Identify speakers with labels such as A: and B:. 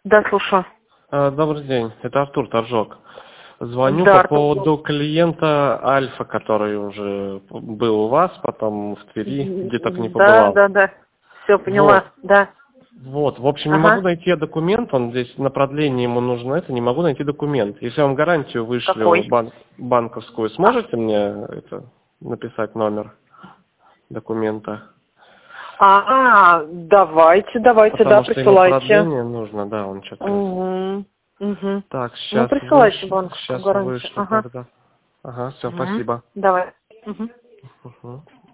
A: Да, слушаю.
B: Добрый день, это Артур Торжок. Звоню
A: Да,
B: по
A: Артур.
B: поводу клиента Альфа, который уже был у вас, потом в Твери, где только не
A: Да,
B: побывал.
A: да, да. Все, поняла,
B: Вот,
A: да.
B: вот. В общем, не могу
A: Ага.
B: найти документ, он здесь на продление ему нужно это, не могу найти документ. Если я вам гарантию вышлю
A: Какой?
B: банковскую,
A: А,
B: сможете мне это написать номер документа?
A: давайте, да,
B: Потому что ему
A: присылайте.
B: продление нужно, да, он что-то...
A: Угу. Угу.
B: Так,
A: Ну,
B: сейчас
A: присылайте
B: вышлю,
A: банковскую
B: сейчас
A: гарантию.
B: вышлю
A: Ага.
B: тогда. Ага, все,
A: Угу.
B: спасибо.
A: Давай. Угу.
B: Мгм.